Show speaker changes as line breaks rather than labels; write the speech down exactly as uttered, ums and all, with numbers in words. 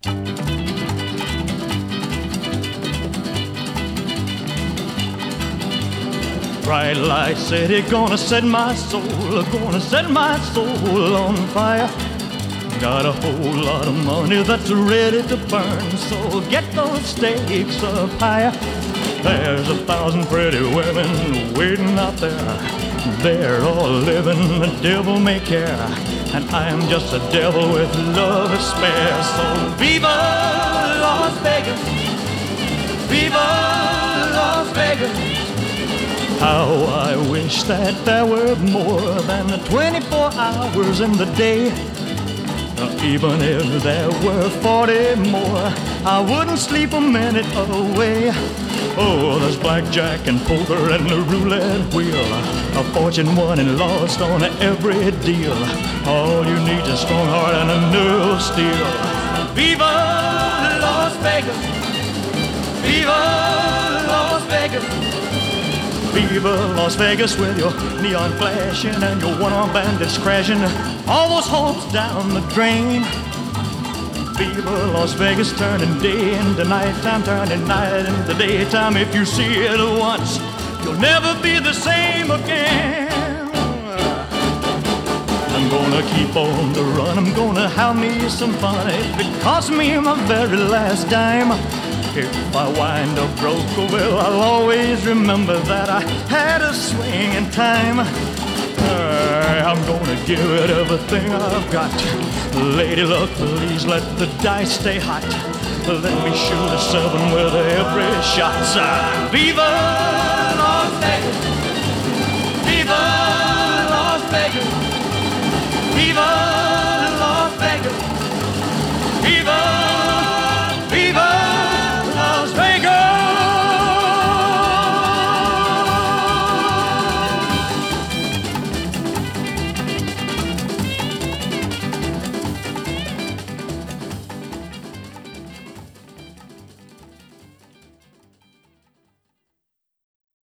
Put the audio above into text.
Bright light city, gonna set my soul, gonna set my soul on fire. Got a whole lot of money that's ready to burn, so get those stakes up higher. There's a thousand pretty women waiting out there. They're all living the devil may care, and I am just a devil with love to spare. So viva Las Vegas, viva Las Vegas. How I wish that there were more than the twenty-four hours in the day. Even if there were forty more, I wouldn't sleep a minute away. Oh, there's blackjack and poker and the roulette wheel, a fortune won and lost on every deal. All you need is a strong heart and a nerve of steel. Viva Las Vegas, viva Las Vegas, viva Las Vegas with your neon flashing and your one-armed bandits crashing all those hopes down the drain. Viva Las Vegas, turning day into nighttime, turning night into daytime. If you see it once, you'll never be the same again. I'm gonna keep on the run, I'm gonna have me some fun. If it costs me my very last dime, if I wind up broke, well, I'll always remember that I had a swing in time. Uh, I'm gonna give it everything I've got. Lady luck, please let the dice stay hot. Let me shoot a seven with every shot. Uh, Viva Las Vegas, Viva Las Vegas, Viva